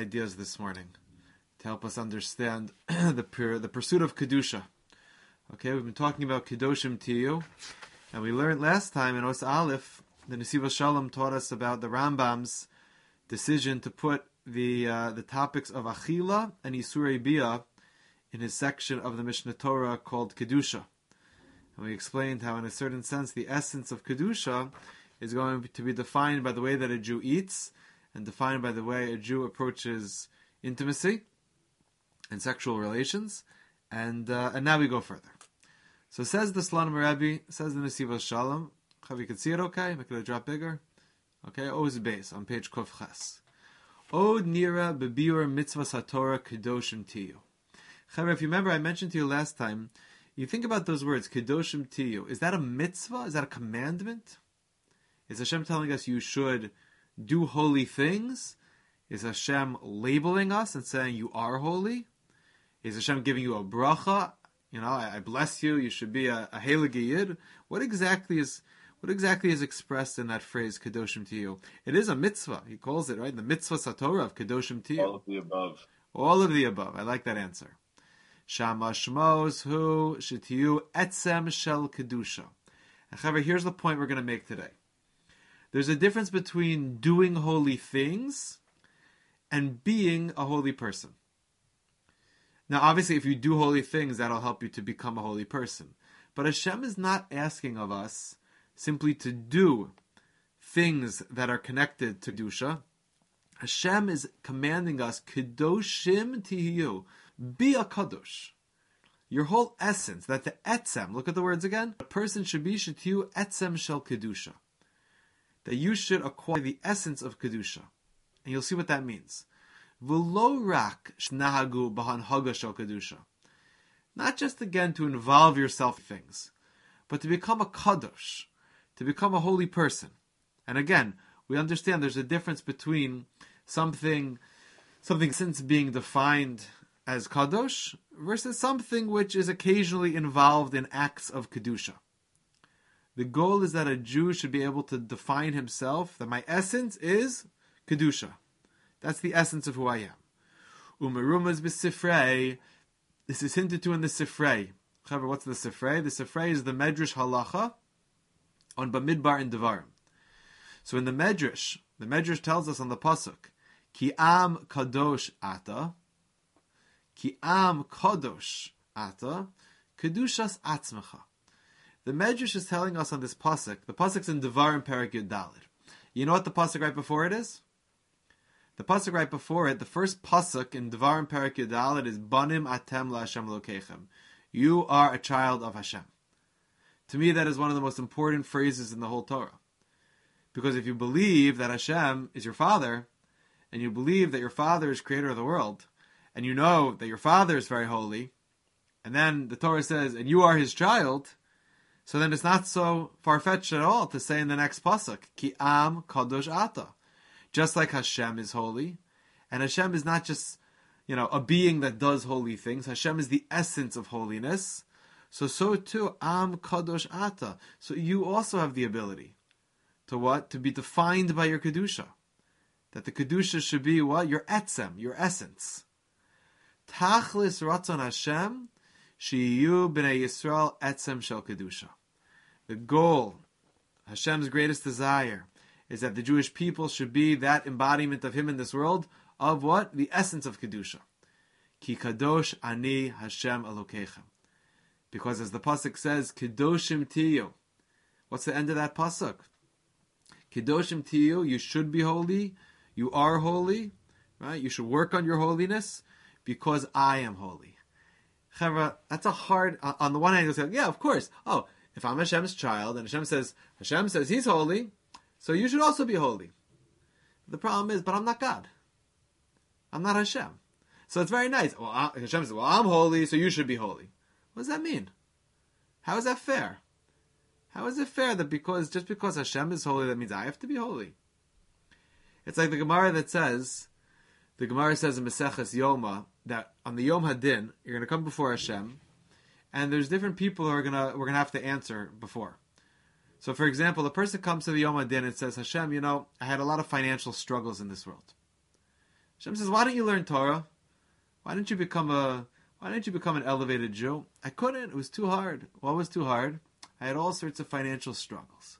ideas this morning to help us understand the pursuit of Kedusha. Okay, we've been talking about Kedoshim Tiyu, and we learned last time in Os Aleph, the Nesiva Shalom taught us about the Rambam's decision to put the topics of Achila and Yisurei Bia in his section of the Mishnah Torah called Kedusha. And we explained how in a certain sense the essence of Kedusha is going to be defined by the way that a Jew eats and defined by the way a Jew approaches intimacy and sexual relations. And now we go further. So says the Slonim Rebbe, says the Nesiva Shalom. You can see it okay? Make it a drop bigger. Okay, Oz base on page Kuf Ches. Od nira bebiur mitzvahs haTorah kedoshim tiyu. Chaver, if you remember, I mentioned to you last time, you think about those words, kedoshim tiyu. Is that a mitzvah? Is that a commandment? Is Hashem telling us you should do holy things? Is Hashem labeling us and saying you are holy? Is Hashem giving you a bracha? I bless you. You should be a heilige yid. What exactly is expressed in that phrase kedoshim tiyu? It is a mitzvah. He calls it, right, the mitzvah satorah of kedoshim tiyu. All of the above. All of the above. I like that answer. Shama shmos hu shetiyu etzem shel kedusha. And Chaver, here's the point we're going to make today. There's a difference between doing holy things and being a holy person. Now, obviously, if you do holy things, that'll help you to become a holy person. But Hashem is not asking of us simply to do things that are connected to Kedusha. Hashem is commanding us, Kedoshim tihiyu, be a Kadosh. Your whole essence, that the etzem, look at the words again, a person should be shetiyu etzem shel Kedusha. That you should acquire the essence of Kedusha. And you'll see what that means. V'lo rak shnahagu b'hanhaga shel Kedusha. Not just again to involve yourself in things, but to become a Kadosh, to become a holy person. And again, we understand there's a difference between something since being defined as Kadosh versus something which is occasionally involved in acts of Kedusha. The goal is that a Jew should be able to define himself, that my essence is Kedusha. That's the essence of who I am. Umerumas b'sifrei. This is hinted to in the Sifrei. However, what's the Sifrei? The Sifrei is the Medrash Halacha on Bamidbar and Devarim. So in the Medrash tells us on the Pasuk, Ki am kadosh ata, Ki am kadosh ata, Kedushas atzmecha. The Medrash is telling us on this Pasuk, the Pasuk's in Devarim Perek Yud Daled. You know what the Pasuk right before it is? The pasuk right before it, the first pasuk in Devarim Perek Yud Daled is Banim Atem LaHashem Lokechem. You are a child of Hashem. To me, that is one of the most important phrases in the whole Torah. Because if you believe that Hashem is your father, and you believe that your father is creator of the world, and you know that your father is very holy, and then the Torah says, and you are his child, so then it's not so far-fetched at all to say in the next pasuk, Ki am kadosh ata. Just like Hashem is holy, and Hashem is not just, a being that does holy things. Hashem is the essence of holiness. So too, Am Kadosh Ata. So you also have the ability to what? To be defined by your Kedusha. That the Kedusha should be what? Your etzem, your essence. Tachlis Ratzon Hashem, Shiyu B'nai Yisrael Etzem Shel Kedusha. The goal, Hashem's greatest desire, is that the Jewish people should be that embodiment of Him in this world, of what? The essence of Kedusha. Ki kadosh ani Hashem Elokechem. Because as the Pasuk says, Kedoshim tiyu. What's the end of that Pasuk? Kedoshim tiyu, you should be holy, you are holy, right? You should work on your holiness, because I am holy. Chavra, that's a hard, on the one hand, you'll say, yeah, of course. Oh, if I'm Hashem's child, and Hashem says He's holy, so you should also be holy. The problem is, but I'm not God. I'm not Hashem. So it's very nice. Well, Hashem says, I'm holy, so you should be holy. What does that mean? How is that fair? How is it fair that just because Hashem is holy, that means I have to be holy? It's like the Gemara says in Maseches Yoma, that on the Yom Hadin, you're going to come before Hashem, and there's different people who we're going to have to answer before. So, for example, a person comes to the Yom Hadin and says, Hashem, I had a lot of financial struggles in this world. Hashem says, why don't you learn Torah? Why didn't you become an elevated Jew? I couldn't. It was too hard. What was too hard? I had all sorts of financial struggles.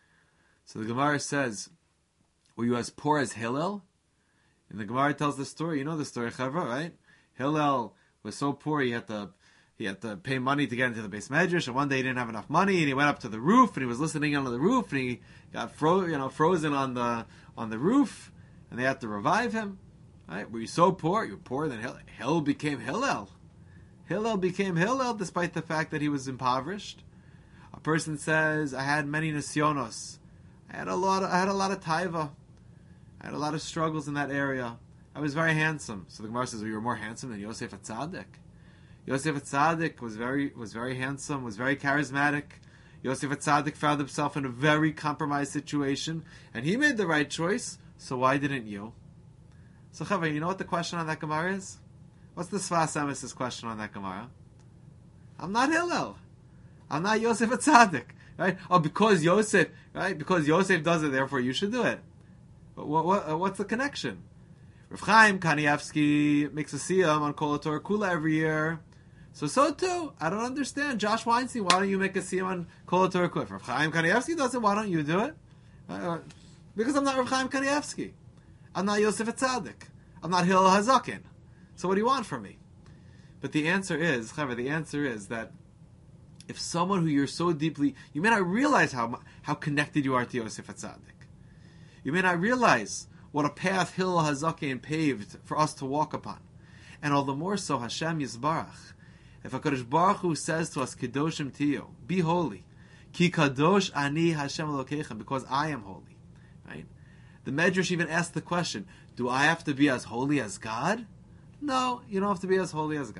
So the Gemara says, were you as poor as Hillel? And the Gemara tells the story. You know the story, Chavra, right? Hillel was so poor he had to pay money to get into the Beis Medrash, and one day he didn't have enough money, and he went up to the roof, and he was listening on the roof, and he got frozen on the roof, and they had to revive him. Right? Were you so poor? You were poorer than Hillel. Hillel became Hillel. Hillel became Hillel despite the fact that he was impoverished. A person says, I had many nisyonos. I had a lot of taiva. I had a lot of struggles in that area. I was very handsome. So the Gemara says, well, you were more handsome than Yosef HaTzadik. Yosef HaTzadik was very handsome, was very charismatic. Yosef HaTzadik found himself in a very compromised situation, and he made the right choice, so why didn't you? So Chavah, you know what the question on that Gemara is? What's the Sfas Emes' question on that Gemara? I'm not Hillel. I'm not Yosef HaTzadik. Right? Oh, because Yosef does it, therefore you should do it. But what's the connection? Rav Chaim Kanievsky makes a siyam on Kol HaTorah Kula every year. So too, I don't understand. Josh Weinstein, why don't you make a siyam on Kol HaTorah Kula? If Rav Chaim Kanievsky does it, why don't you do it? Because I'm not Rav Chaim Kanievsky. I'm not Yosef HaTzadik. I'm not Hillel HaZaken. So what do you want from me? But the answer is that if someone who you're so deeply, you may not realize how connected you are to Yosef HaTzadik. You may not realize what a path Hillel HaZaken paved for us to walk upon. And all the more so, Hashem Yisbarach. If HaKadosh Baruch Hu says to us, Kedoshim Tiyo, be holy. Ki Kadosh Ani Hashem Elokeichem, because I am holy. Right? The Medrash even asked the question, do I have to be as holy as God? No, you don't have to be as holy as God.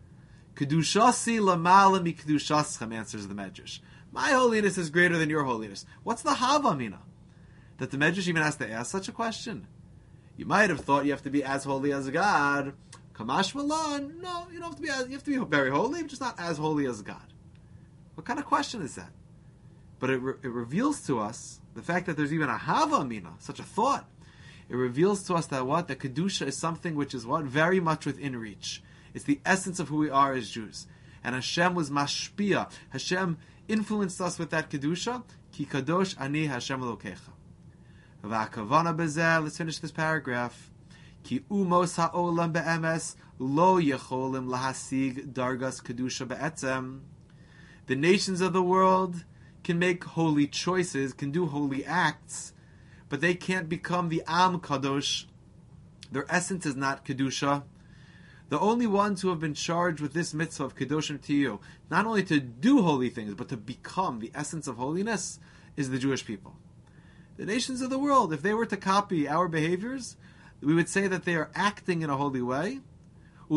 Kedushasi lamala mi kedushaschem, answers the Medrash. My holiness is greater than your holiness. What's the Havamina? That the Medrash even has to ask such a question. You might have thought you have to be as holy as God. Kamash Malan, no, you don't have to be you have to be very holy, but just not as holy as God. What kind of question is that? But it reveals to us the fact that there's even a Havamina, such a thought. It reveals to us that the Kedusha is something which is very much within reach. It's the essence of who we are as Jews. And Hashem was mashpia. Hashem influenced us with that Kedusha. Ki kadosh ani Hashem Elokecha. V'akavana bezeh, let's finish this paragraph. Ki umos ha'olam be'emes lo yecholim lahasig dargas Kedusha be'etzem. The nations of the world can make holy choices, can do holy acts, but they can't become the Am Kadosh. Their essence is not Kedusha. The only ones who have been charged with this mitzvah of Kedoshim Tiyu, not only to do holy things, but to become the essence of holiness, is the Jewish people. The nations of the world, if they were to copy our behaviors, we would say that they are acting in a holy way. They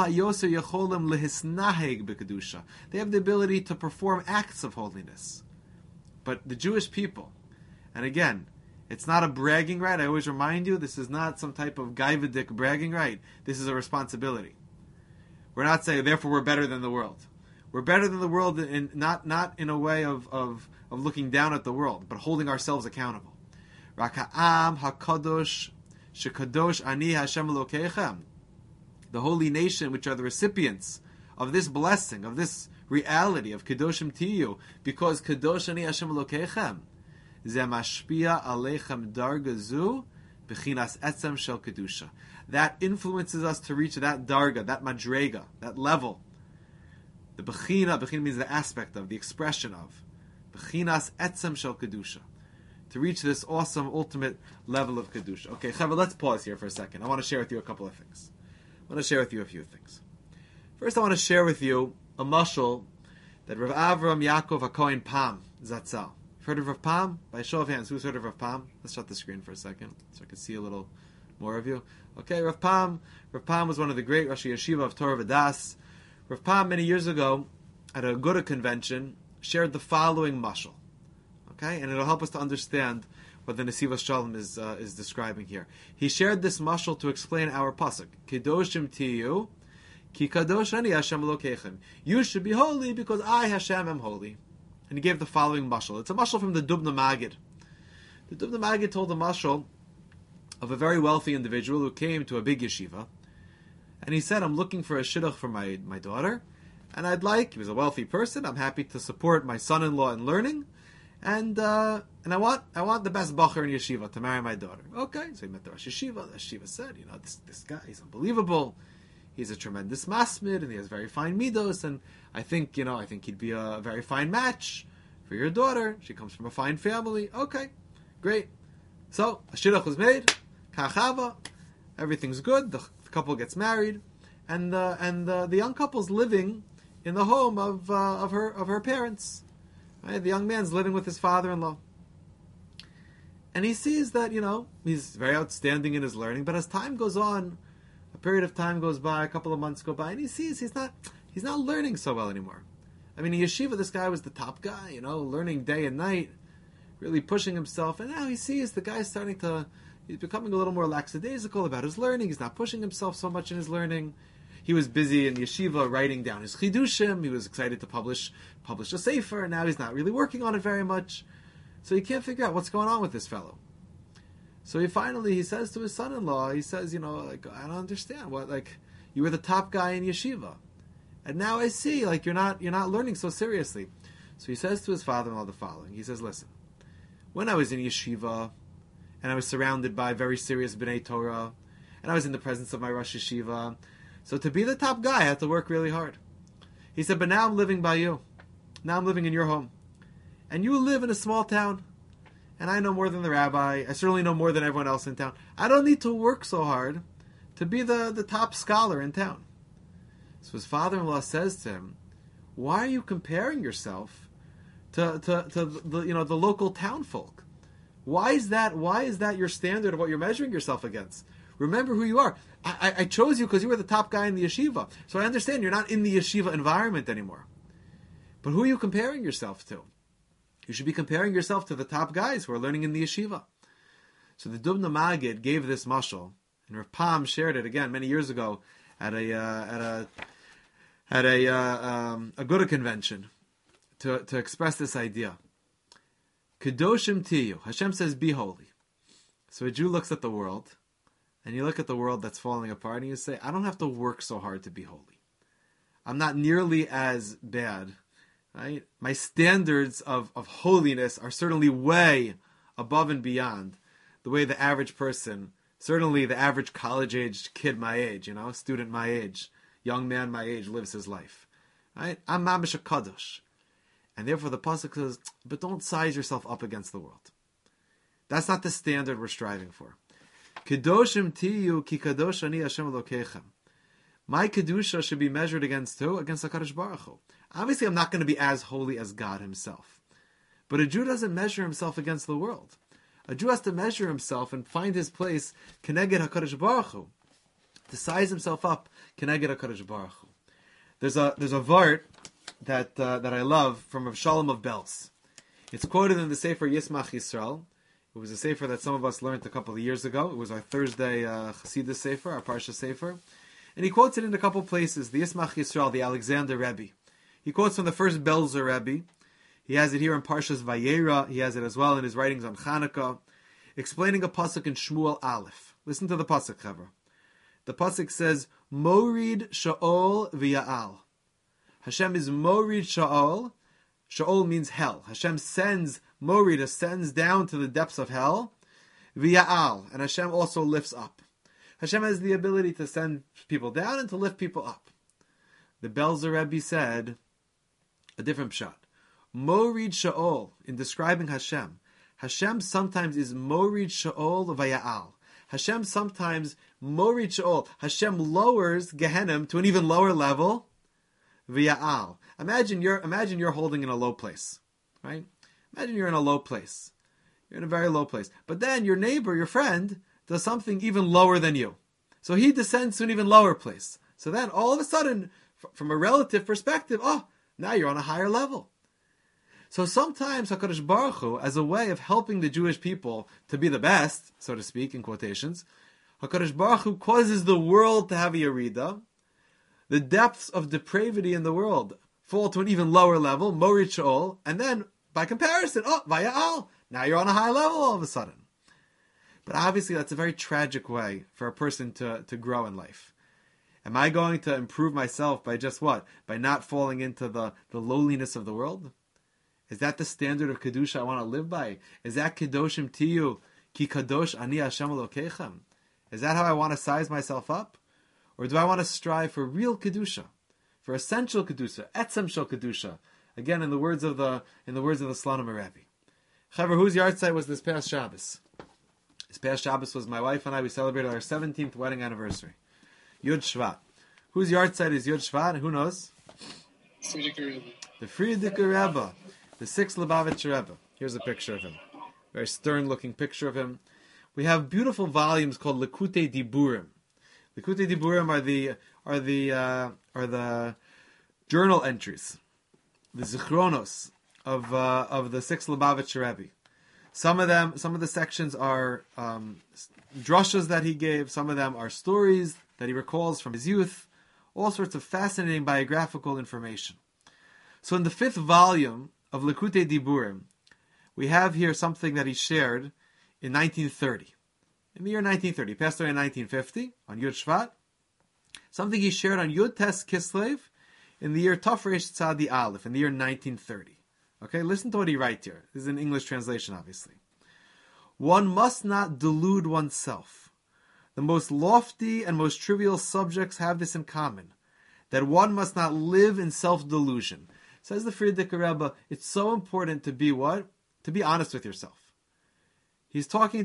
have the ability to perform acts of holiness. But the Jewish people, and again, it's not a bragging right. I always remind you, this is not some type of gaivadik bragging right. This is a responsibility. We're not saying, therefore, we're better than the world. We're better than the world, in not in a way of looking down at the world, but holding ourselves accountable. Raka'am hakadosh shekadosh ani Hashem Elokeichem. The holy nation, which are the recipients of this blessing, of this reality of Kedoshim Tiyu, because Kadosh ani Hashem Elokeichem. That influences us to reach that darga, that madrega, that level. The bechina means the aspect of, the expression of. Bechinas etzem shel kedusha. To reach this awesome, ultimate level of kedusha. Okay, Chava, let's pause here for a second. I want to share with you a couple of things. I want to share with you a few things. First, I want to share with you a mashal that Rav Avram Yaakov HaKohen Pam Zatzal. Heard of Rav Pam? By a show of hands, who's heard of Rav Pam? Let's shut the screen for a second so I can see a little more of you. Okay, Rav Pam. Rav Pam was one of the great Rashi Yeshiva of Torah V'das. Rav Pam, many years ago, at a Aguda convention, shared the following mashal. Okay, and it'll help us to understand what the Nesivos Shalom is describing here. He shared this mashal to explain our pasuk. Kedoshim tiyu, ki kadosh ani Hashem Elokeichem. You should be holy because I, Hashem, am holy. And he gave the following mashal. It's a mashal from the Dubna Magid. The Dubna Magid told the mashal of a very wealthy individual who came to a big yeshiva, and he said, I'm looking for a shidduch for my daughter, and he was a wealthy person, I'm happy to support my son-in-law in learning, and I want the best bacher in yeshiva to marry my daughter. Okay, so he met the Rosh Yeshiva. The Yeshiva said, this guy, he's unbelievable. He's a tremendous masmid, and he has very fine midos, and I think he'd be a very fine match for your daughter. She comes from a fine family. Okay, great. So a shidduch was made, kachava, everything's good. The couple gets married, and the young couple's living in the home of her parents. Right? The young man's living with his father-in-law. And he sees that, he's very outstanding in his learning, but as time goes on, a period of time goes by, a couple of months go by, and he sees he's not learning so well anymore. I mean, in yeshiva, this guy was the top guy, learning day and night, really pushing himself, and now he sees the guy's he's becoming a little more lackadaisical about his learning, he's not pushing himself so much in his learning. He was busy in yeshiva writing down his chidushim. He was excited to publish a sefer, and now he's not really working on it very much. So he can't figure out what's going on with this fellow. So he says to his son-in-law, he says, I don't understand you were the top guy in yeshiva, and now I see you're not learning so seriously. So he says to his father-in-law the following. He says, listen, when I was in yeshiva, and I was surrounded by very serious B'nai Torah, and I was in the presence of my Rosh Yeshiva, so to be the top guy, I had to work really hard. He said, but now I'm living by you. Now I'm living in your home. And you live in a small town. And I know more than the rabbi. I certainly know more than everyone else in town. I don't need to work so hard to be the top scholar in town. So his father-in-law says to him, why are you comparing yourself to the local town folk? Why is that your standard of what you're measuring yourself against? Remember who you are. I chose you because you were the top guy in the yeshiva. So I understand you're not in the yeshiva environment anymore. But who are you comparing yourself to? You should be comparing yourself to the top guys who are learning in the yeshiva. So the Dubna Magid gave this mashal, and Rav Pam shared it again many years ago at a Aguda convention to express this idea. Kedoshim tiyu. Hashem says, be holy. So a Jew looks at the world, and you look at the world that's falling apart, and you say, I don't have to work so hard to be holy. I'm not nearly as bad. Right? My standards of holiness are certainly way above and beyond the way the average person, certainly the average college-aged kid my age, student my age, young man my age lives his life. Right? I'm mamish a kadosh. And therefore the pasuk says, but don't size yourself up against the world. That's not the standard we're striving for. Kedoshim tiyu ki kadosh ani Hashem Elokechem. My kedusha should be measured against who? Against HaKadosh Baruch Hu. Obviously, I'm not going to be as holy as God himself. But a Jew doesn't measure himself against the world. A Jew has to measure himself and find his place keneged HaKadosh Baruch Hu, to size himself up keneged HaKadosh Baruch Hu. There's a vart that I love from Rav Shalom of Belz. It's quoted in the Sefer Yismach Yisrael. It was a Sefer that some of us learned a couple of years ago. It was our Thursday Chassidus Sefer, our Parsha Sefer. And he quotes it in a couple places. The Yismach Yisrael, the Alexander Rebbe. He quotes from the first Belzer Rebbe. He has it here in Parshas Vayera. He has it as well in his writings on Chanukah, explaining a pasuk in Shmuel Aleph. Listen to the pasuk, Chavra. The pasuk says, Morid Sha'ol v'Ya'al. Hashem is Morid Sha'ol. Sha'ol means hell. Hashem sends, Morid ascends down to the depths of hell. V'Ya'al. And Hashem also lifts up. Hashem has the ability to send people down and to lift people up. The Belzer Rebbe said a different pshat. Morid Sha'ol, in describing Hashem, Hashem sometimes is Morid Sha'ol v'Ya'al. Hashem sometimes Morid Sha'ol. Hashem lowers Gehenim to an even lower level. V'Ya'al. Imagine you're holding in a low place, right? Imagine you're in a low place. You're in a very low place. But then your neighbor, your friend, does something even lower than you. So he descends to an even lower place. So then all of a sudden, from a relative perspective, now you're on a higher level. So sometimes HaKadosh Baruch Hu, as a way of helping the Jewish people to be the best, so to speak, in quotations, HaKadosh Baruch Hu causes the world to have a yerida. The depths of depravity in the world fall to an even lower level, Morid Sha'ol, and then, by comparison, Vaya'al, now you're on a high level all of a sudden. But obviously that's a very tragic way for a person to grow in life. Am I going to improve myself by just what? By not falling into the lowliness of the world? Is that the standard of Kedusha I want to live by? Is that Kedoshim Tiyu, Ki Kadosh Ani Hashem Elokechem? Is that how I want to size myself up? Or do I want to strive for real Kedusha? For essential Kedusha, Etzem Shel Kedusha. Again, in the words of the Slonim Arabi. Chaver, whose yahrzeit was this past Shabbos? This past Shabbos was my wife and I. We celebrated our 17th wedding anniversary. Yud Shvat. Whose yahrzeit is Yud Shvat? Who knows? The Frierdiker Rebbe. The 6th Lubavitcher Rebbe. Here's a picture of him. Very stern-looking picture of him. We have beautiful volumes called Likutei Diburim. Likutei Diburim are the journal entries, the zichronos of the 6th Lubavitcher Rebbe. Some of the sections are drushas that he gave. Some of them are stories that he recalls from his youth. All sorts of fascinating biographical information. So in the 5th volume of Likutei Diburim, we have here something that he shared in 1930. In the year 1930. He passed away in 1950 on Yud Shvat. Something he shared on Yud Tes Kislev in the year Tafresh Tzadi Aleph, in the year 1930. Okay, listen to what he writes here. This is an English translation, obviously. One must not delude oneself. The most lofty and most trivial subjects have this in common, that one must not live in self-delusion. Says the Frierdiker Rebbe, it's so important to be what? To be honest with yourself. He's talking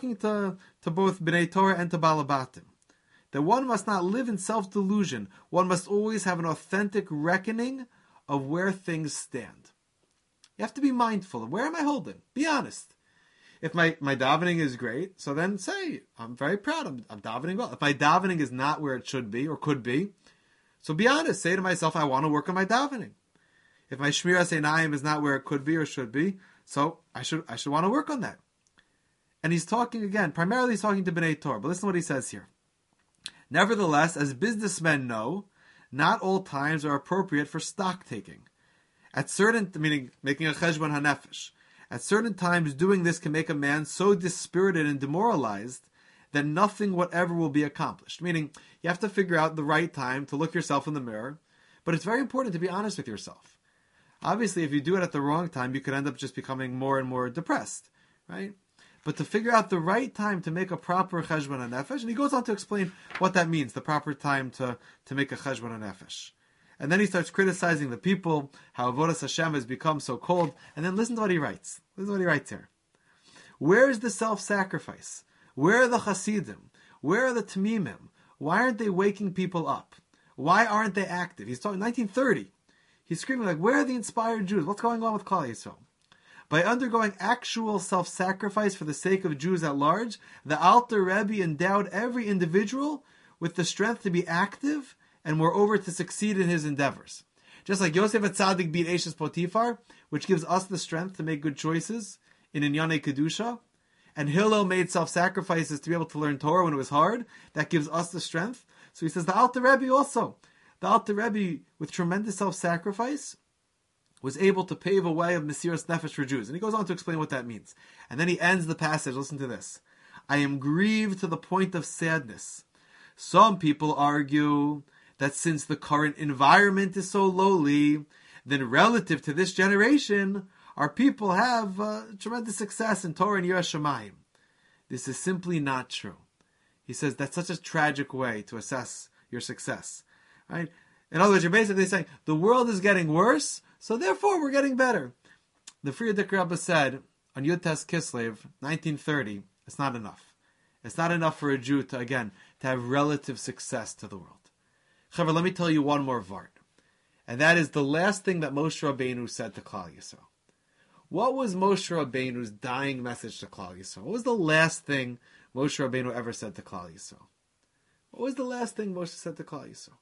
to both Bnei Torah and to Balabatim. That one must not live in self-delusion. One must always have an authentic reckoning of where things stand. You have to be mindful of where am I holding? Be honest. If my davening is great, so then say, I'm very proud, I'm davening well. If my davening is not where it should be or could be, so be honest. Say to myself, I want to work on my davening. If my Shmiras Einayim is not where it could be or should be, so I should want to work on that. And he's talking again, primarily he's talking to Bnei Torah, but listen to what he says here. Nevertheless, as businessmen know, not all times are appropriate for stock taking. At certain, meaning making a cheshbon hanefesh, at certain times doing this can make a man so dispirited and demoralized that nothing whatever will be accomplished. Meaning, you have to figure out the right time to look yourself in the mirror, but it's very important to be honest with yourself. Obviously, if you do it at the wrong time, you could end up just becoming more and more depressed, right? But to figure out the right time to make a proper cheshbon hanefesh, and he goes on to explain what that means, the proper time to make a cheshbon hanefesh. And then he starts criticizing the people, how Avodas Hashem has become so cold. And then listen to what he writes. Listen to what he writes here. Where is the self-sacrifice? Where are the Hasidim? Where are the Tamimim? Why aren't they waking people up? Why aren't they active? He's talking 1930. He's screaming like, where are the inspired Jews? What's going on with Klal Yisrael? By undergoing actual self-sacrifice for the sake of Jews at large, the Alter Rebbe endowed every individual with the strength to be active and moreover to succeed in his endeavors. Just like Yosef HaTzadik beat Eshes Potifar, which gives us the strength to make good choices in Inyanei Kedusha, and Hillel made self-sacrifices to be able to learn Torah when it was hard, that gives us the strength. So he says the Alter Rebbe also. The Alter Rebbe, with tremendous self-sacrifice, was able to pave a way of Mesiras Nefesh for Jews. And he goes on to explain what that means. And then he ends the passage, listen to this. I am grieved to the point of sadness. Some people argue that since the current environment is so lowly, then relative to this generation, our people have tremendous success in Torah and Yiras Shamayim. This is simply not true. He says that's such a tragic way to assess your success. Right? In other words, you're basically saying the world is getting worse, so therefore we're getting better. The Frierdiker Rebbe said on Yud Tes Kislev, 1930, it's not enough. It's not enough for a Jew to have relative success to the world. However, let me tell you one more vart. And that is the last thing that Moshe Rabbeinu said to Klal Yisrael. What was Moshe Rabbeinu's dying message to Klal Yisrael? What was the last thing Moshe Rabbeinu ever said to Klal Yisrael? What was the last thing Moshe said to Klal Yisrael?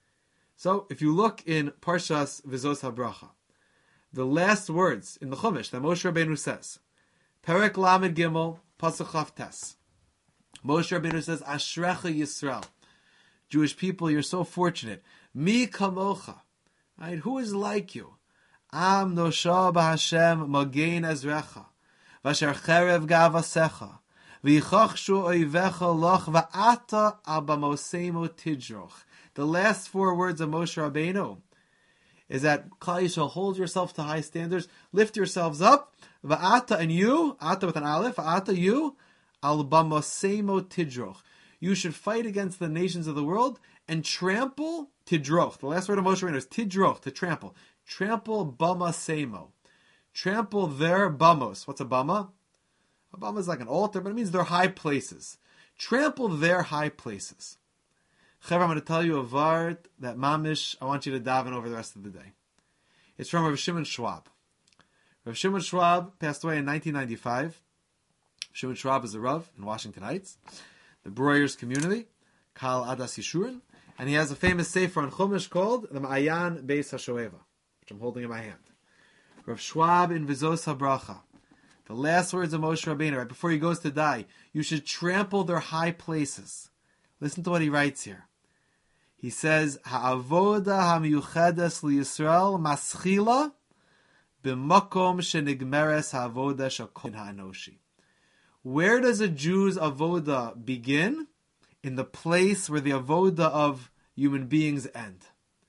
So, if you look in Parshas Vizos HaBracha, the last words in the Chumash that Moshe Rabbeinu says, Perek Lamed Gimel, Pasuk Chaf Tes. Moshe Rabbeinu says, Ashrecha Yisrael. Jewish people, you're so fortunate. Mi kamocha. Right? Who is like you? Am nosha b'Hashem magein ezrecha. Vasher cherev gavasecha. V'yichachshu oivecha loch va'ata abamosemo tidroch. The last four words of Moshe Rabbeinu is that Klal Yisrael, hold yourself to high standards, lift yourselves up, va'ata, and you, ata with an aleph, va'ata, you, al bamosemo tidroch. You should fight against the nations of the world and trample tidroch. The last word of Moshe Rabbeinu is tidroch, to trample. Trample bamosemo. Trample their bamos. What's a bama? A bama is like an altar, but it means their high places. Trample their high places. Chaver, I'm going to tell you a vart that mamish, I want you to daven over the rest of the day. It's from Rav Shimon Schwab. Rav Shimon Schwab passed away in 1995. Shimon Schwab is a Rav in Washington Heights, the Breuers community, Kal Adas Yishurin, and he has a famous sefer on Chumash called the Ma'ayan Beis HaShoeva, which I'm holding in my hand. Rav Schwab in Vizos HaBracha, the last words of Moshe Rabbeinu, right before he goes to die, you should trample their high places. Listen to what he writes here. He says, Ha'avoda ha'miyuchedes liYisrael maschila b'makom shenigmeres ha'avoda shakol ha'anoshi. Where does a Jew's avoda begin? In the place where the avoda of human beings end.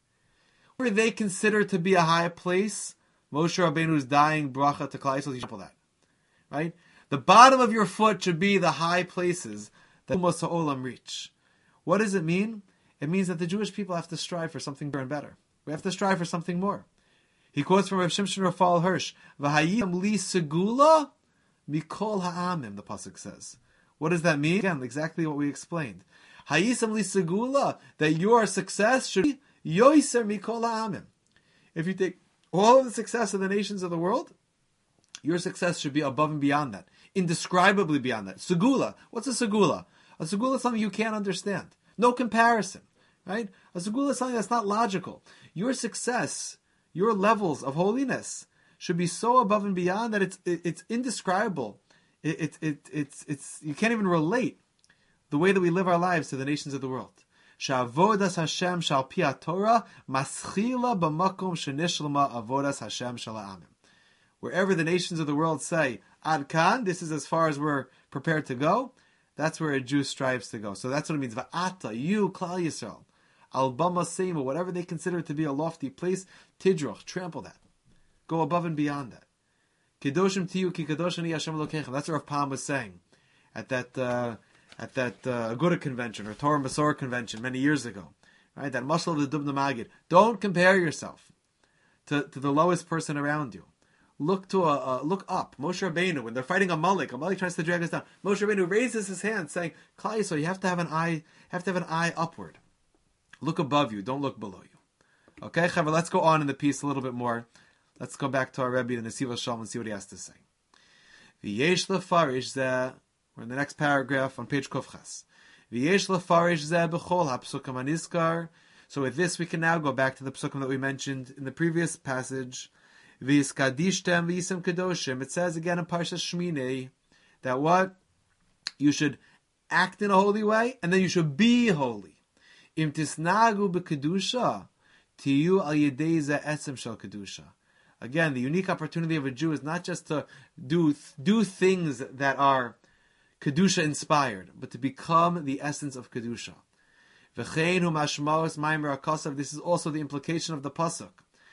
Where they consider to be a high place, Moshe Rabbeinu's dying bracha to Klal Yisrael, you trample that. Right? The bottom of your foot should be the high places that Umas Ha'olam reach. What does it mean? It means that the Jewish people have to strive for something better and better. We have to strive for something more. He quotes from Rav Shimshon Raphael Hirsch, V'hayim li segula mikol ha'amim, the pasuk says. What does that mean? Again, exactly what we explained. Hayisam li segula, that your success should be yoiser mikol ha'amim. If you take all of the success of the nations of the world, your success should be above and beyond that. Indescribably beyond that. Segula. What's a segula? A segula is something you can't understand. No comparison. Right? A segula is something that's not logical. Your success, your levels of holiness should be so above and beyond that it's indescribable. It's you can't even relate the way that we live our lives to the nations of the world. Sha'avodas Hashem shal pi Torah maschila b'makom shenishlama avodas Hashem shal ha'amim. Wherever the nations of the world say, Ad Kan, this is as far as we're prepared to go, that's where a Jew strives to go. So that's what it means. Va'ata, you, Klal Yisrael, al bama sema, whatever they consider to be a lofty place, tidroch, trample that. Go above and beyond that. Kedoshim tiyu ki kadosh ani Hashem Elokeichem. That's what Rav Pam was saying at that Aguda convention or Torah Masorah convention many years ago. Right? That mashal of the Dubna Magid. Don't compare yourself to the lowest person around you. Look up. Moshe Rabbeinu, when they're fighting Amalek tries to drag us down. Moshe Rabbeinu raises his hand, saying, "Klal Yisrael, you have to have an eye upward. Look above you. Don't look below you." Okay, Chaver, let's go on in the piece a little bit more. Let's go back to our Rebbe, the Nesiv Shalom, and see what he has to say. V'yesh lefarish zeh. We're in the next paragraph on page Kufches. V'yesh lefarish zeh b'chol ha'psukim hanizkar. So with this, we can now go back to the psukim that we mentioned in the previous passage. V'yiskadishtem v'yisem kedoshim. It says again in Parshas Shminei that what? You should act in a holy way, and then you should be holy. Im tisnagu b'kedusha tiyu al yedei zeh etzem shel kedusha. Again, the unique opportunity of a Jew is not just to do things that are Kedusha inspired, but to become the essence of Kedusha. V'chein hu mashmaos maimer akasav. This is also the implication of the pasuk.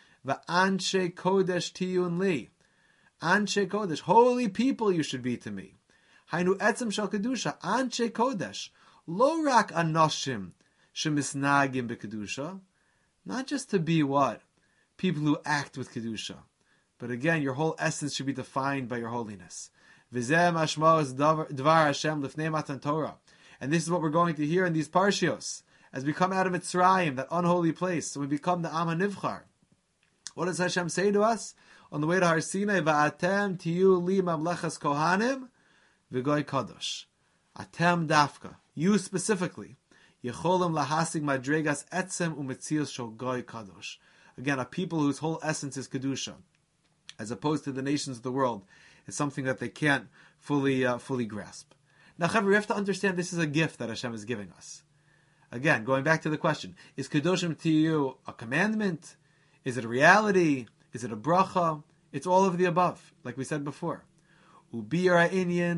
V'anshe kodesh tiyun li. Anshe kodesh, holy people you should be to me. Hainu etzem shel Kedusha. Anshe kodesh. Lo rak anoshim shemisnagim b'Kedusha. Not just to be what? People who act with Kedusha. But again, your whole essence should be defined by your holiness. V'zeh mashmaos dvar Hashem lifnei matan Torah. And this is what we're going to hear in these parshios. As we come out of Mitzrayim, that unholy place, so we become the Am HaNivchar. What does Hashem say to us? On the way to Har Sinai, Va'atem tiyu li mamlechas kohanim v'goy kadosh. Atem dafka. You specifically. Yecholim lahasig madregas etzem umetzios shel goy kadosh. Again, a people whose whole essence is Kedusha, as opposed to the nations of the world. It's something that they can't fully grasp. Now, Chaver, we have to understand this is a gift that Hashem is giving us. Again, going back to the question, is Kedoshim Tiyu a commandment? Is it a reality? Is it a bracha? It's all of the above, like we said before. Ubiyar inyan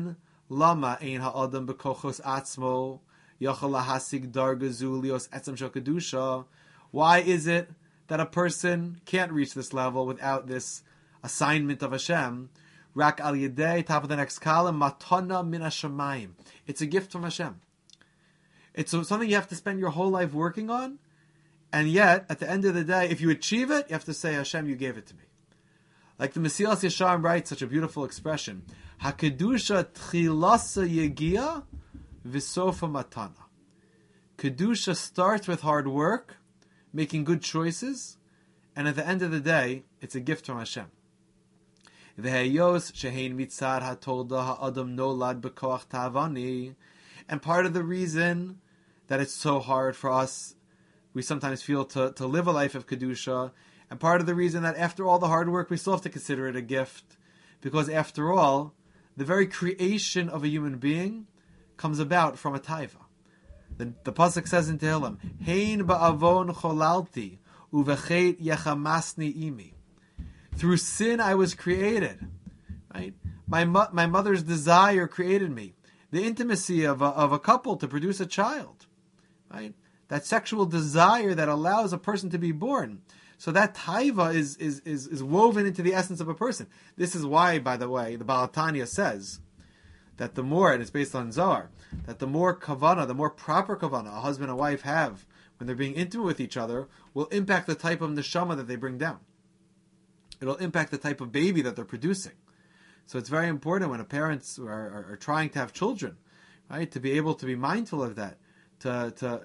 Lama ein ha'adam bekochos atzmo yachal lahasig darga zu lios etzem shel kedusha. Why is it that a person can't reach this level without this assignment of Hashem? Rak al yedei, top of the next column, matana min hashamayim. It's a gift from Hashem. It's something you have to spend your whole life working on, and yet, at the end of the day, if you achieve it, you have to say, Hashem, you gave it to me. Like the Mesilas Yesharim writes, such a beautiful expression, HaKedusha tchilasa yegia v'sofa matana. Kedusha starts with hard work, making good choices, and at the end of the day, it's a gift from Hashem. V'heyos shehein mitzad hatolda ha'adam nolad b'koach ta'avani. And part of the reason that it's so hard for us, we sometimes feel, to live a life of Kedusha, and part of the reason that after all the hard work, we still have to consider it a gift, because after all, the very creation of a human being comes about from a taiva. The pasuk says in Tehillim, Hein ba'avon cholalti, uvechet yechamasni imi. Through sin I was created. Right? My mother's desire created me. The intimacy of a couple to produce a child. Right? That sexual desire that allows a person to be born. So that taiva is woven into the essence of a person. This is why, by the way, the Baal Tanya says that the more, and it's based on Zohar, that the more kavanah, the more proper kavanah a husband and wife have when they're being intimate with each other, will impact the type of neshama that they bring down. It'll impact the type of baby that they're producing. So it's very important when parents are trying to have children, right, to be able to be mindful of that, to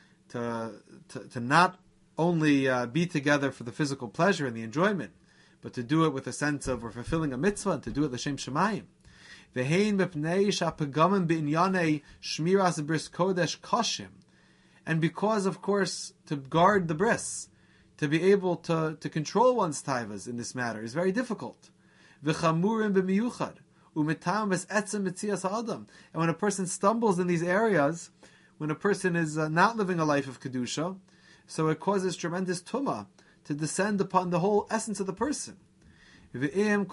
not only be together for the physical pleasure and the enjoyment, but to do it with a sense of we're fulfilling a mitzvah, and to do it l'shem shemayim. And because, of course, to guard the bris, to be able to control one's taivas in this matter is very difficult. And when a person stumbles in these areas, when a person is not living a life of kedusha, so it causes tremendous tumah to descend upon the whole essence of the person. And if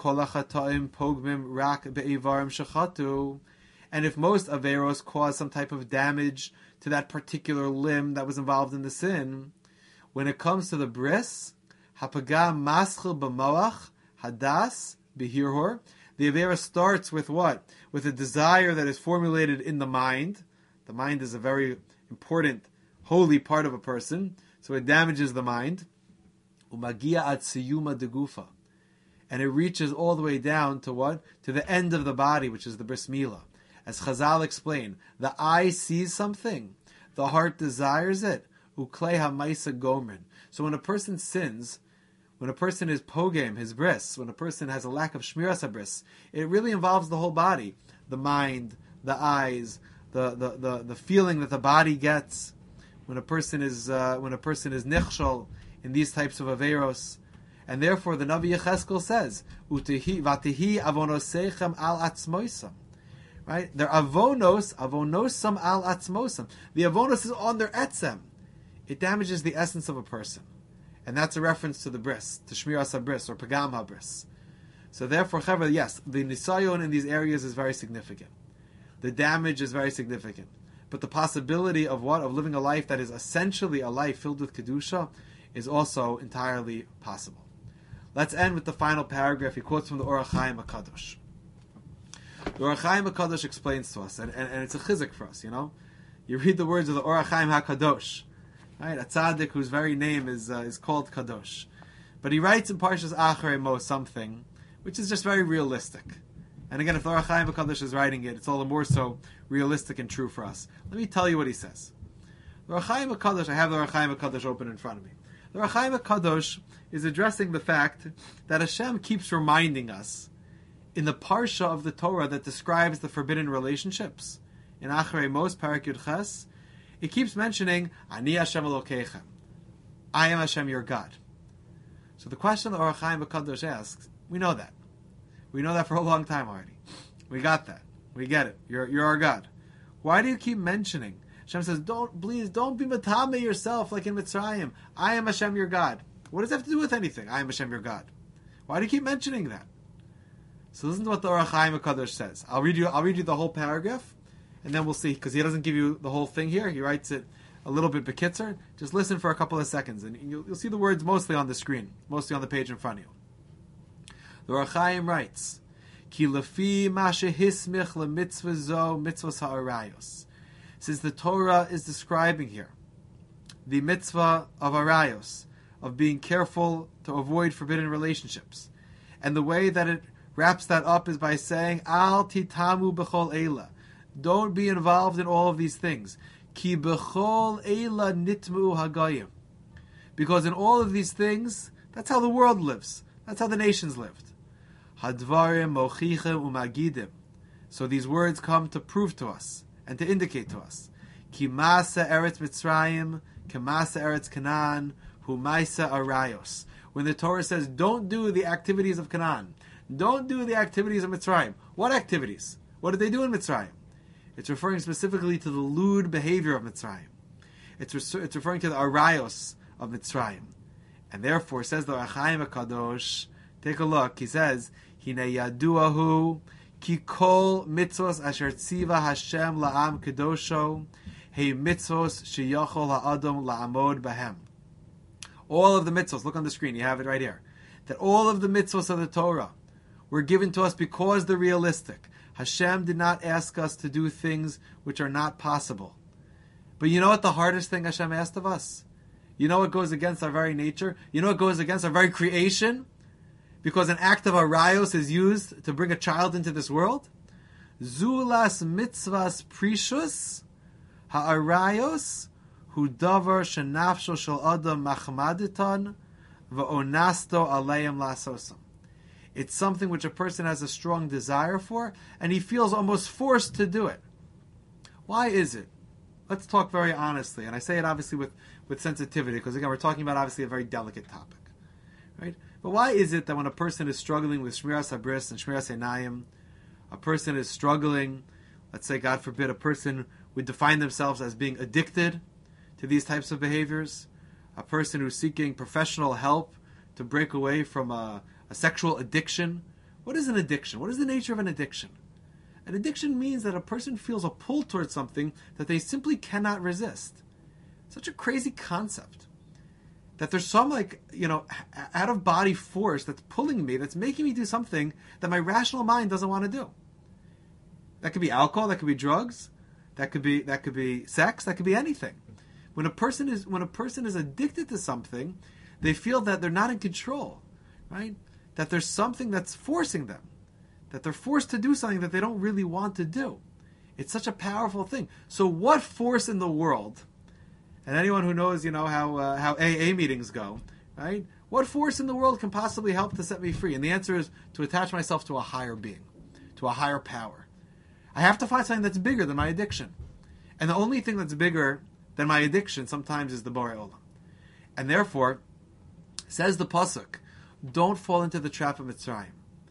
most averos cause some type of damage to that particular limb that was involved in the sin, when it comes to the bris, hapagam maschil b'moach hadas b'hirhor, the avera starts with what? With a desire that is formulated in the mind. The mind is a very important, holy part of a person, so it damages the mind. Umagia ad siyuma degufa, and it reaches all the way down to what? To the end of the body, which is the bris milah. As Chazal explained, the eye sees something, the heart desires it. Uklei ha'maisa gomrin. So when a person sins, when a person is pogem, his bris, when a person has a lack of shmiras habris, it really involves the whole body, the mind, the eyes, the feeling that the body gets. When a person is nichshol in these types of averos, and therefore the Navi Yecheskel says, "Vatihi avonosechem al atzmoisam." Right? Their avonosam al atzmosam. The avonos is on their etzem. It damages the essence of a person. And that's a reference to the bris, to Shmiras HaBris, or Pagam HaBris. So therefore, Chaver, yes, the nisayon in these areas is very significant. The damage is very significant. But the possibility of what? Of living a life that is essentially a life filled with Kedusha is also entirely possible. Let's end with the final paragraph. He quotes from the Orach Chaim HaKadosh. The Orach Chaim HaKadosh explains to us, and it's a chizik for us, you know? You read the words of the Orach Chaim HaKadosh, right? A tzaddik whose very name is called Kadosh. But he writes in Parshas Acharei Mos something which is just very realistic. And again, if the Orach Chaim HaKadosh is writing it, it's all the more so realistic and true for us. Let me tell you what he says. The Orach Chaim HaKadosh, I have the Orach Chaim HaKadosh open in front of me. The Orach Chaim HaKadosh is addressing the fact that Hashem keeps reminding us in the parsha of the Torah that describes the forbidden relationships, in Acharei Mos, Parak Yud Ches, it keeps mentioning, Ani Hashem Elokeichem. I am Hashem, your God. So the question the Orach Chaim HaKadosh asks, we know that. We know that for a long time already. We got that. We get it. You're our God. Why do you keep mentioning? Hashem says, don't be matame yourself like in Mitzrayim. I am Hashem, your God. What does that have to do with anything? I am Hashem, your God. Why do you keep mentioning that? So listen to what the Orach Chaim HaKadosh says. I'll read you the whole paragraph, and then we'll see, because he doesn't give you the whole thing here. He writes it a little bit bekitzer. Just listen for a couple of seconds, and you'll see the words mostly on the screen, mostly on the page in front of you. The Orach Chaim writes, Ki lefi ma shehismich lemitzvah zo mitzvos ha'arayos. Since the Torah is describing here the mitzvah of arayos, of being careful to avoid forbidden relationships, and the way that it wraps that up is by saying, Al titamu b'chol eila. Don't be involved in all of these things. Ki b'chol eila nitmu hagayim. Because in all of these things, that's how the world lives. That's how the nations lived. Hadvarim mochichem umagidim. So these words come to prove to us and to indicate to us. Ki masa eretz Mitzrayim, ki masa eretz Canaan, hu maisa arayos. When the Torah says, don't do the activities of Canaan, don't do the activities of Mitzrayim. What activities? What did they do in Mitzrayim? It's referring specifically to the lewd behavior of Mitzrayim. It's referring to the arayos of Mitzrayim. And therefore, says the Orach Chaim HaKadosh, take a look, he says, Hine yaduahu ki kol mitzvos asher tziva Hashem la'am kedosho he mitzvos sheyachol ha'adam la'amod bahem. All of the mitzvos, look on the screen, you have it right here, that all of the mitzvos of the Torah were given to us because they're realistic. Hashem did not ask us to do things which are not possible. But you know what the hardest thing Hashem asked of us? You know what goes against our very nature? You know what goes against our very creation? Because an act of arayos is used to bring a child into this world? Zulas mitzvahs prishus ha'arayos hu davar shenafsho shel adam machmaditan va'onasto aleim lasosam. It's something which a person has a strong desire for, and he feels almost forced to do it. Why is it? Let's talk very honestly, and I say it obviously with sensitivity, because again, we're talking about obviously a very delicate topic, right? But why is it that when a person is struggling with Shmiras HaBris and Shmiras Einayim, a person is struggling, let's say, God forbid, a person would define themselves as being addicted to these types of behaviors, a person who's seeking professional help to break away from a sexual addiction. What is an addiction? What is the nature of an addiction? An addiction means that a person feels a pull towards something that they simply cannot resist. Such a crazy concept. That there's some out of body force that's pulling me, that's making me do something that my rational mind doesn't want to do. That could be alcohol, that could be drugs, that could be sex, that could be anything. When a person is addicted to something, they feel that they're not in control, right? That there's something that's forcing them, that they're forced to do something that they don't really want to do. It's such a powerful thing. So what force in the world, and anyone who knows, how AA meetings go, right? What force in the world can possibly help to set me free? And the answer is to attach myself to a higher being, to a higher power. I have to find something that's bigger than my addiction. And the only thing that's bigger than my addiction sometimes is the Borei Olam. And therefore, says the Pasuk, don't fall into the trap of Mitzrayim.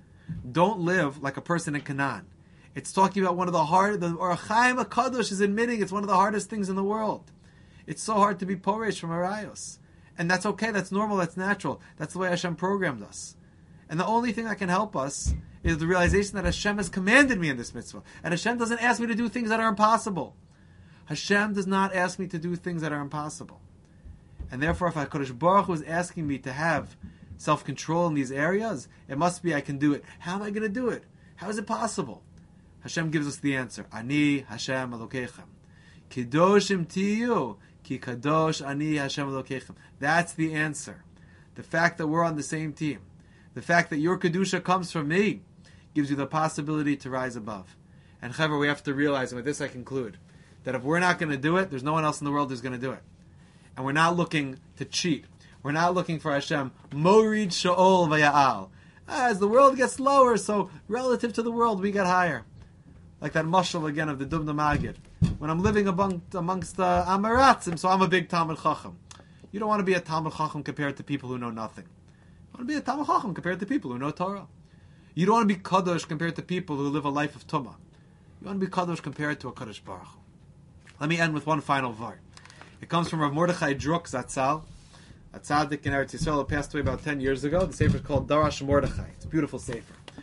Don't live like a person in Canaan. It's talking about one of the Orach Chaim HaKadosh is admitting it's one of the hardest things in the world. It's so hard to be poresh from arayos. And that's okay, that's normal, that's natural. That's the way Hashem programmed us. And the only thing that can help us is the realization that Hashem has commanded me in this mitzvah. And Hashem doesn't ask me to do things that are impossible. Hashem does not ask me to do things that are impossible. And therefore, if HaKadosh Baruch Hu is asking me to have self-control in these areas, it must be I can do it. How am I going to do it? How is it possible? Hashem gives us the answer. Ani Hashem Elokechem. Kedoshim tiyu, ki kadosh ani Hashem Elokechem. That's the answer. The fact that we're on the same team, the fact that your kedusha comes from me, gives you the possibility to rise above. And Chaver, we have to realize, and with this I conclude, that if we're not going to do it, there's no one else in the world who's going to do it. And we're not looking to cheat. We're not looking for Hashem, Morid Sha'ol Vaya'al. As the world gets lower, so relative to the world, we get higher. Like that mashal again of the Dubna Magid. When I'm living amongst the Amaratzim, so I'm a big Talmud Chacham. You don't want to be a Talmud Chacham compared to people who know nothing. You want to be a Talmud Chacham compared to people who know Torah. You don't want to be Kadosh compared to people who live a life of Tumah. You want to be Kadosh compared to a Kadosh Baruch Hu. Let me end with one final var. It comes from Rav Mordechai Druk Zatzal, a tzaddik in Eretz Yisrael who passed away about 10 years ago. The sefer is called Darash Mordechai. It's a beautiful sefer.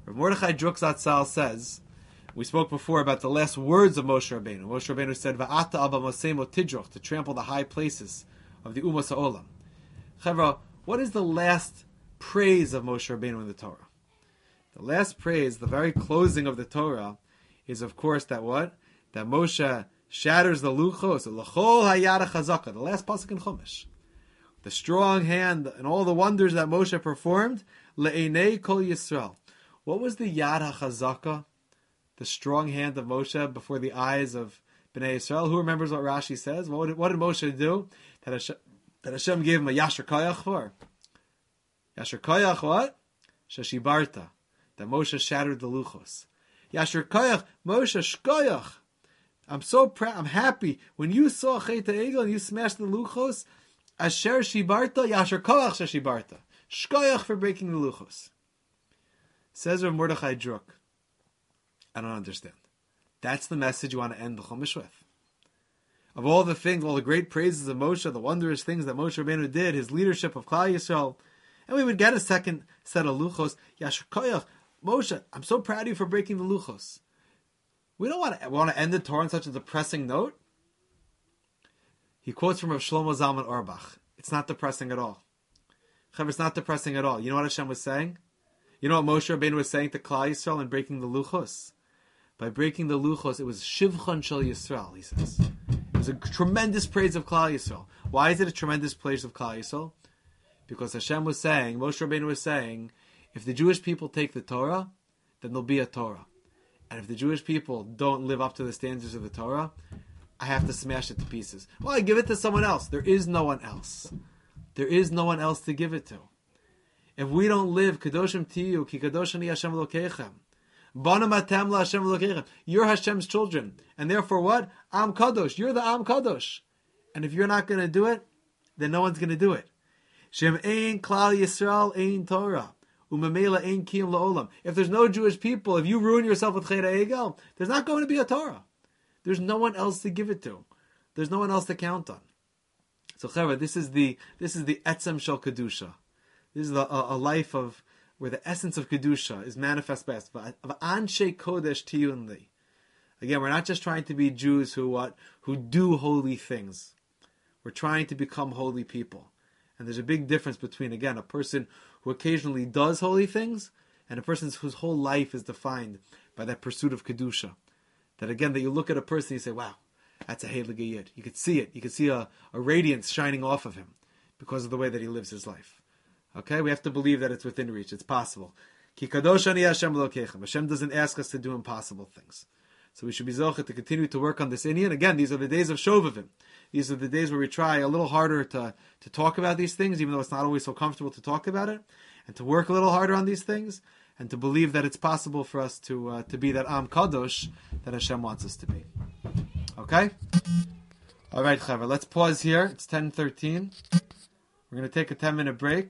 Rav Mordechai Druk Zatzal says, we spoke before about the last words of Moshe Rabbeinu. Moshe Rabbeinu said, Va'ata abba mosemo tidroch, to trample the high places of the Umas HaOlam. Chevra, what is the last praise of Moshe Rabbeinu in the Torah? The last praise, the very closing of the Torah, is of course that what? That Moshe shatters the luchos, l'chol hayad chazaka, the last pasuk in Chumash. The strong hand and all the wonders that Moshe performed, le'enei kol Yisrael. What was the yad hachazaka, the strong hand of Moshe before the eyes of Bnei Yisrael? Who remembers what Rashi says? What did Moshe do that Hashem gave him a yasher koyach for? Yasher koyach what? Sheshibarta. That Moshe shattered the luchos. Yasher koyach, Moshe shkoyach. I'm so proud, I'm happy. When you saw Chet HaEgel and you smashed the luchos, Asher shibarta, Yasher koyach sheshibarta. Shkoyach for breaking the luchos. Says Rav Mordechai Druk, I don't understand. That's the message you want to end the Chumash with. Of all the things, all the great praises of Moshe, the wondrous things that Moshe Rabbeinu did, his leadership of Klal Yisrael, and we would get a second set of luchos. Yasher koyach, Moshe, I'm so proud of you for breaking the luchos. We don't want to end the Torah on such a depressing note. He quotes from Rav Shlomo Zalman Auerbach. It's not depressing at all. It's not depressing at all. You know what Hashem was saying? You know what Moshe Rabbeinu was saying to Klal Yisrael in breaking the luchos? By breaking the luchos, it was Shivchan Shel Yisrael, he says. It was a tremendous praise of Klal Yisrael. Why is it a tremendous praise of Klal Yisrael? Because Hashem was saying, Moshe Rabbeinu was saying, if the Jewish people take the Torah, then there'll be a Torah. And if the Jewish people don't live up to the standards of the Torah, I have to smash it to pieces. Well, I give it to someone else. There is no one else. There is no one else to give it to. If we don't live, Kadoshim Tiyu, Ki Kadoshani Hashem Elokeichem, Banam Atem La Hashem Elokeichem, you're Hashem's children. And therefore what? Am Kadosh. You're the Am Kadosh. And if you're not going to do it, then no one's going to do it. Shem Ein Klal Yisrael Ein Torah. Umamela Ein Kiyum La'olam. If there's no Jewish people, if you ruin yourself with Chet HaEgel, there's not going to be a Torah. There's no one else to give it to. There's no one else to count on. So, Chevra, this is the Etzem Shel Kedusha. This is a life of where the essence of Kedusha is manifest best. Of Anshe Kodesh Tiyun Li. Again, we're not just trying to be Jews who do holy things. We're trying to become holy people. And there's a big difference between, again, a person who occasionally does holy things and a person whose whole life is defined by that pursuit of Kedusha. That again, that you look at a person and you say, wow, that's a Heilige Yid. You could see it. You could see a radiance shining off of him because of the way that he lives his life. Okay? We have to believe that it's within reach. It's possible. Ki kadosh ani Hashem Elokeichem. Hashem doesn't ask us to do impossible things. So we should be zocheh to continue to work on this inyan. Again, these are the days of Shovavim. These are the days where we try a little harder to talk about these things, even though it's not always so comfortable to talk about it, and to work a little harder on these things, and to believe that it's possible for us to be that Am Kadosh that Hashem wants us to be. Okay? All right, Chaver, let's pause here. It's 10:13. We're going to take a 10-minute break.